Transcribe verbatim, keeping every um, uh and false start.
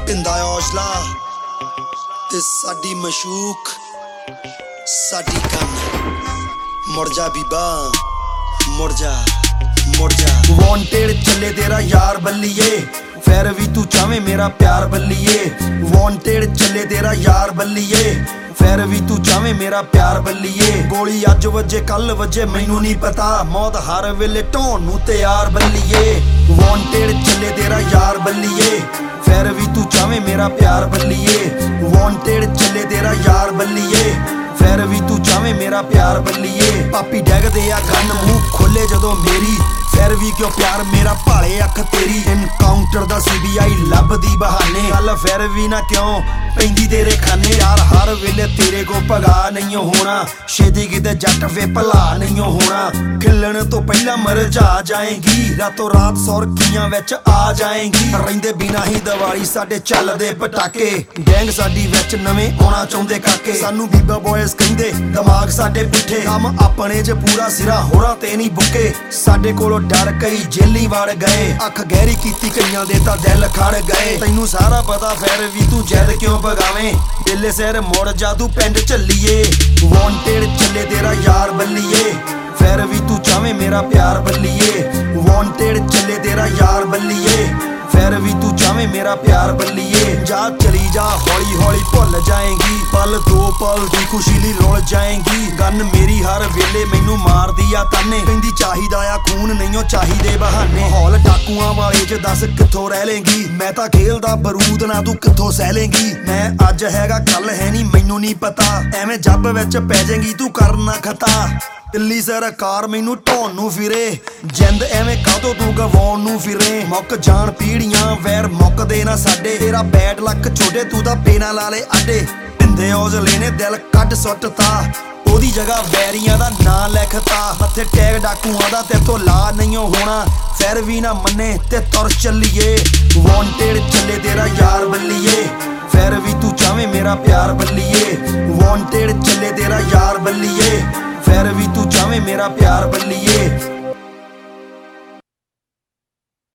ਢਿੰਦਾ ਔਜਲਾ ਤੇ ਸਾਡੀ ਮਸ਼ੂਕ ਸਾਡੀ ਕੰਨ ਮੁੜ ਜਾ ਬੀਬਾ ਮੁੜ ਜਾ ਮੁੜ ਜਾ ਵਾਂਟਡ ਚੱਲੇ ਤੇਰਾ ਯਾਰ ਬੱਲੀਏ ਫਿਰ ਵੀ ਤੂੰ ਚਾਵੇਂ ਮੇਰਾ ਪਿਆਰ ਬੱਲੀਏ ਵਾਂਟਡ ਚੱਲੇ ਤੇਰਾ ਯਾਰ ਬੱਲੀਏ ਫਿਰ ਵੀ ਤੂੰ ਚਾਵੇਂ ਮੇਰਾ ਪਿਆਰ ਬੱਲੀਏ ਗੋਲੀ ਅੱਜ ਵੱਜੇ ਕੱਲ ਵੱਜੇ ਮੈਨੂੰ ਨਹੀਂ ਪਤਾ ਮੌਤ ਹਰ ਵੇਲੇ ਢਾਉਣ ਨੂੰ ਤਿਆਰ ਬੱਲੀਏ ਵਾਂਟਡ ਚੱਲੇ ਤੇਰਾ ਯਾਰ ਬੱਲੀਏ ਫਿਰ ਵੀ ਤੂੰ ਚਾਵੇਂ ਮੇਰਾ ਪਿਆਰ ਬੱਲੀਏ ਵਾਂਟਡ ਚੱਲੇ ਤੇਰਾ ਯਾਰ ਬੱਲੀਏ ਫਿਰ ਵੀ ਤੂੰ ਚਾਵੇਂ ਮੇਰਾ ਪਿਆਰ ਬੱਲੀਏ ਪਾਪੀ ਡੈਗਦੇ ਆ ਕੰਨ ਮੂੰਹ ਖੋਲੇ ਜਦੋਂ ਮੇਰੀ ਫਿਰ ਵੀ ਕਿਉਂ ਪਿਆਰ ਮੇਰਾ ਭਾਲੇ ਅੱਖ ਤੇਰੀ ਇਨਕਾਊਂਟਰ ਦਾ ਸੀਬੀਆਈ ਲੱਭਦੀ ਬਹਾਨੇ ਗੱਲ ਫਿਰ ਵੀ ਨਾ ਕਿਉਂ ਪੈਂਦੀ ਤੇਰੇ ਖਾਨੇ ਯਾਰ ਹਰ ਵੇਲੇ ਤੇਰੇ ਕੋ ਭਗਾ ਨਹੀਂ ਹੋਣਾ ਛੇਤੀ ਕਿਤੇ ਜੱਟ ਵੇ ਭਲਾ ਨਹੀਂ ਹੋਣਾ ਖਿਲਣ ਤੋਂ ਪਹਿਲਾਂ ਮਰ ਜਾ ਜਾਏਗੀ ਰਾਤੋਂ ਰਾਤ ਸੁਰਖੀਆਂ ਵਿੱਚ ਆ ਜਾਏਗੀ ਰਹਿੰਦੇ ਬਿਨਾ ਹੀ ਦੀਵਾਲੀ ਸਾਡੇ ਚੱਲਦੇ ਪਟਾਕੇ ਗੈਂਗ ਸਾਡੀ ਵਿੱਚ ਨਵੇਂ ਆਉਣਾ ਚਾਹੁੰਦੇ ਕਾਕੇ ਸਾਨੂੰ ਬੀਬਾ ਬॉयਜ਼ ਕਹਿੰਦੇ ਦਿਮਾਗ ਸਾਡੇ ਪੁੱਠੇ ਕੰਮ ਆਪਣੇ 'ਚ ਪੂਰਾ ਸਿਰਾ ਹੋਰਾਂ ਤੇ ਨਹੀਂ ਬੁੱਕੇ ਸਾਡੇ ਕੋਲੋਂ ਡਰ ਕਈ ਜੇਲੀ ਵੜ ਗਏ ਅੱਖ ਗਹਿਰੀ ਕੀਤੀ ਕਈਆਂ ਦੇ ਤਾਂ ਦਿਲ ਖੜ ਗਏ ਤੈਨੂੰ ਸਾਰਾ ਪਤਾ ਫਿਰ ਵੀ ਤੂੰ ਜਿੱਦ ਕਿਉਂ ਬਗਾਵੇਂ ਵੇਲੇ ਸਿਰ ਮੁੜ ਜਾ ਤੂੰ ਪਿੰਡ ਚੱਲੀਏ ਵਾਂਟਡ ਚੱਲੇ ਤੇਰਾ ਯਾਰ ਬੱਲੀਏ ਫਿਰ ਵੀ ਤੂੰ ਚਾਵੇਂ ਮੇਰਾ ਪਿਆਰ ਬੱਲੀਏ ਵਾਂਟਡ ਚੱਲੇ ਤੇਰਾ ਯਾਰ ਬੱਲੀਏ ਫਿਰ ਵੀ ਤੂੰ ਚਾਵੇਂ ਮੇਰਾ ਪਿਆਰ ਬੱਲੀਏ ਜਾ ਚਲੀ ਜਾ ਹੌਲੀ ਹੌਲੀ ਭੁੱਲ ਜਾਏਗੀ ਪਲ ਦੋ ਪਲ ਦੀ ਖੁਸ਼ੀ ਲਈ ਰੁਲ ਜਾਏਗੀ ਗਨ ਮੇਰੀ ਹਰ ਵੇਲੇ ਮੈਨੂੰ ਮਾਰਦੀ ਆ ਤਾਨੇ ਕਹਿੰਦੀ ਚਾਹੀਦਾ ਆ ਖੂਨ ਨਹੀਂਓ ਚਾਹੀਦੇ ਬਹਾਨੇ ਮਾਹੌਲ ਡਾਕੂਆਂ ਵਾਲੇ 'ਚ ਦੱਸ ਕਿੱਥੋਂ ਰਹਿ ਲੇਂਗੀ ਮੈਂ ਤਾਂ ਖੇਲਦਾ ਬਰੂਦ ਨਾ ਤੂੰ ਕਿੱਥੋਂ ਸਹਿ ਲੇਂਗੀ ਮੈਂ ਅੱਜ ਹੈਗਾ ਕੱਲ ਹੈ ਨਹੀਂ ਮੈਨੂੰ ਨਹੀਂ ਪਤਾ ਐਵੇਂ ਜੱਬ ਵਿੱਚ ਪੈ ਜਾਏਗੀ ਤੂੰ ਕਰਨਾ ਖਤਾ ਦਿੱਲੀ ਸਰਕਾਰ ਮੈਨੂੰ ਢਾਉਣ ਨੂੰ ਫਿਰੇ ਜਿੰਦ ਐਵੇਂ ਕਾਹਤੋਂ ਤੂੰ ਗਵਾਉਣ ਨੂੰ ਫਿਰੇ ਮੁੱਕ ਜਾਣ ਪੀੜੀਆਂ ਵੈਰ ਮੁੱਕਦੇ ਨਾ ਸਾਡੇ ਤੇਰਾ ਬੈਡ ਲੱਕ ਛੋਟੇ ਤੂੰ ਤਾਂ ਪੇਨਾ ਲਾ ਲੇ ਆਡੇ ਢਿੰਦੇ ਔਜਲੇ ਨੇ ਦਿਲ ਕੱਢ ਸੁੱਟਤਾ ਉਹਦੀ ਜਗ੍ਹਾ ਵੈਰੀਆਂ ਦਾ ਨਾਂ ਲਿਖਤਾ ਮੱਥੇ ਟੈਗ ਡਾਕੂਆਂ ਦਾ ਤੇਰੇ ਤੋਂ ਲਾ ਨਹੀਂ ਹੋਣਾ ਫਿਰ ਵੀ ਨਾ ਮੰਨੇ ਤੇ ਤੁਰ ਚੱਲੀਏ ਵਾਂਟਡ ਚੱਲੇ ਤੇਰਾ ਯਾਰ ਬੱਲੀਏ ਫਿਰ ਵੀ ਤੂੰ ਚਾਵੇਂ ਮੇਰਾ ਪਿਆਰ ਬੱਲੀਏ ਵਾਂਟਡ ਚੱਲੇ ਤੇਰਾ ਯਾਰ ਬੱਲੀਏ ਫਿਰ ਵੀ ਤੂੰ ਚਾਵੇਂ ਮੇਰਾ ਪਿਆਰ ਬੱਲੀਏ